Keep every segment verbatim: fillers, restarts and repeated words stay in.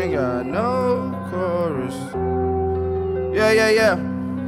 ain't got no chorus. Yeah, yeah, yeah.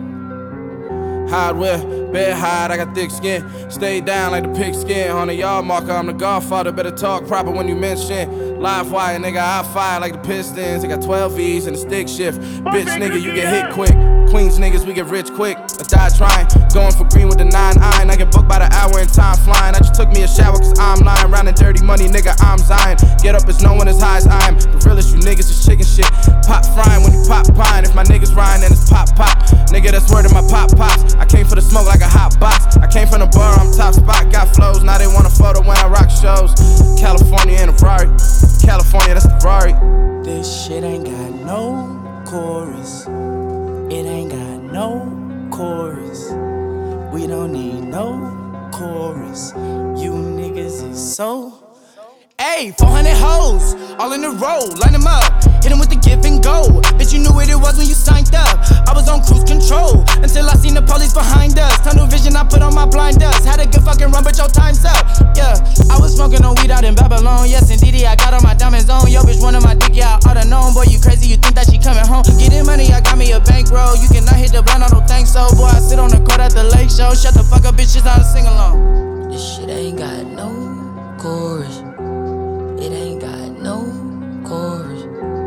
Hardware, bed hide, I got thick skin. Stay down like the pigskin. On the yard marker, I'm the godfather. Better talk proper when you mention live wire, nigga, I fire like the Pistons. I got twelve V's and a stick shift. Bitch, nigga, you get hit quick. Queens niggas, we get rich quick. I die trying, going for green with the nine iron. I get booked by the hour and time flying. I just took me a shower cause I'm lying. Round and dirty money, nigga, I'm Zion. Get up as no one as high as I am. The realest you niggas is chicken shit. Pop frying when you pop pine. If my niggas rhyme, then it's pop pop. Nigga, that's word of my pop pops. I came for the smoke like a hot box. I came from the bar, I'm top spot. Got flows, now they want a photo when I rock shows. California in a Ferrari. California, that's the Ferrari. This shit ain't got no chorus. It ain't got no chorus. We don't need no chorus. You niggas is so. Ayy, four hundred hoes, all in a row, line them up, hit them with the give and go. Bitch, you knew what it was when you signed up. I was on cruise control, until I seen the police behind us. Tunnel vision, I put on my blinders. Had a good fucking run, but your time's up. Yeah, I was smoking on weed out in Babylon. Yes, indeed, I got all my diamonds on. Yo, bitch, one of my dick, yeah, I oughta known. Boy, you crazy, you think that she coming home. Getting money, I got me a bankroll. You cannot hit the blind, I don't think so. Boy, I sit on the court at the lake show. Shut the fuck up, bitch, it's not a sing along. This shit ain't got no chorus. It ain't got no chorus.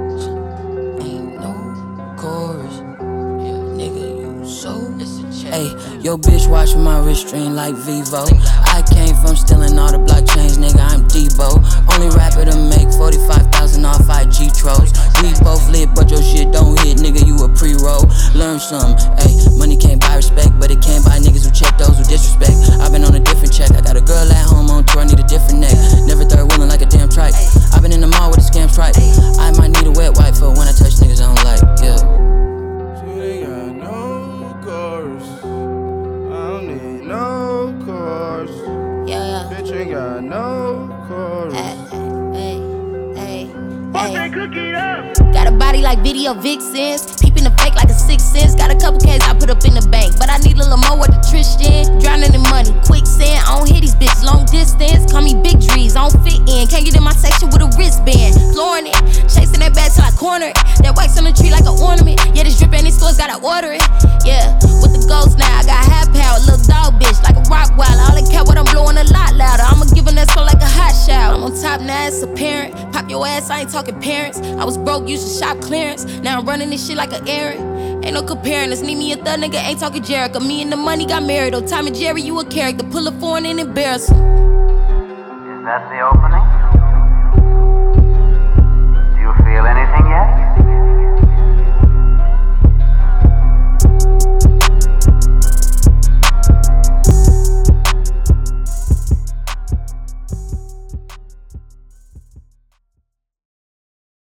Ain't no chorus. Yeah, nigga, you so. Hey, yo, bitch, watching my wrist string like Vivo. I came from stealing all the blockchains, nigga, I'm Debo. Only rapper to make forty-five thousand off five G Tros. We both lit, but your shit don't hit, nigga, you a pre-roll. Learn some, hey, money can't buy respect, but it can buy niggas who check those who disrespect. I've been on a different check, I got a girl at home on tour, I need a different neck. Never third wheeling like a damn trike. I've been in the mall with a scam stripe. I might need a wet wipe for when I touch niggas I don't like, yeah. She ain't got no chorus. I don't need no chorus. Yeah, Bitch ain't got no chorus. hey, hey, hey, hey. Got a body like video vixens, peeping the fake like a six cents. Got a couple K's I put up in the bank, but I need a little more with the Tristan. Drowning in money, quicksand. I don't hit these bitches long distance. Call me Big Drees, I don't fit in. Can't get in my section with a wristband. Flooring it, chasing that bag till I corner it. That wax on the tree like an ornament. Yeah, this drip in these stores, gotta order it. Yeah, with the ghost now, I got half power. Little dog bitch, like a rock wild. All I care what I'm blowing a lot louder. I'ma give a that so like a hot shower. I'm on top now, it's apparent. Pop your ass, I ain't talking parents. I was broke, used to shop clearance. Now I'm running this shit like an errand. Ain't no comparing us. Need me a thug nigga, ain't talking Jericho. Me and the money got married. Oh, Tom and Jerry, you a character. Pull a foreign and embarrass him. Is that the opening?